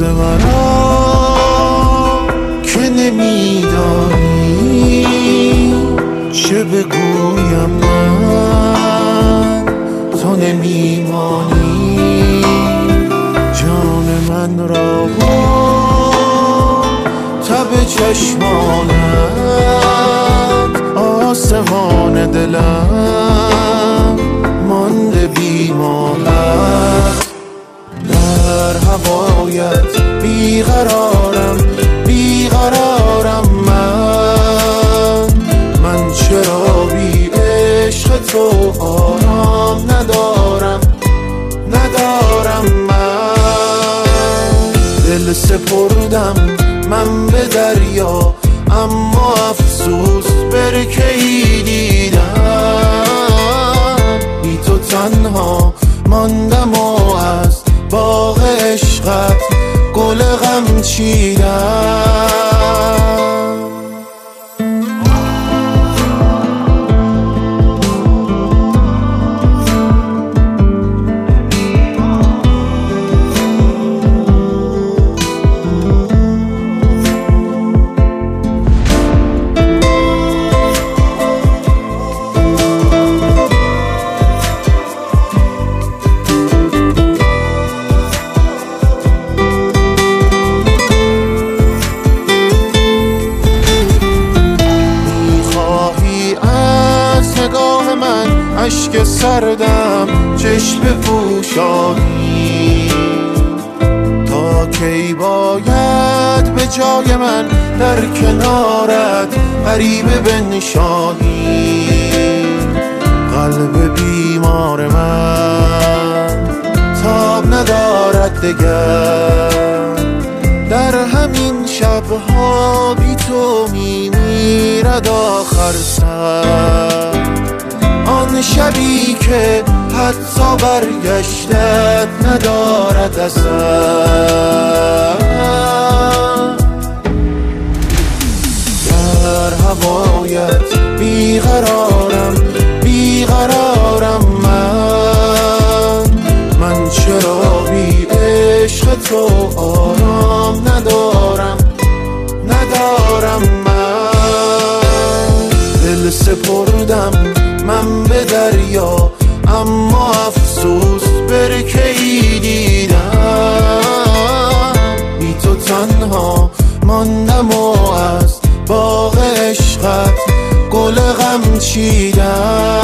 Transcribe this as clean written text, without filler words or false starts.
مرا که نمیدانی چه بگویم من، تو نمیمانی جان من را و تب چشمانت، آسمان دلم مانده بیمانت. در هوایت بیقرارم بیقرارم من چرا بی عشق تو آرام ندارم ندارم. من دل سپردم من به دریا، اما افسوس برکی دیدم. بی تو تنها ماندم و از باغ عشقت گل غم چیدم. اشک سردم چشم بپوشانی، تا کی باید به جای من در کنارت غریبه بنشانی. قلب بیمار من تاب ندارد دگر، در همین شبها بی تو میمیرد آخر سر. آن شبی که حتی برگشتت ندارد اثر. در هوایت بیقرارم بیقرارم من چرا بی عشق تو آرام ندارم ندارم. من دل سپردم من به دریا، اما افسوس برکی دیدم. بی تو تنها ماندم و از باغ عشقت گل غم چیدم.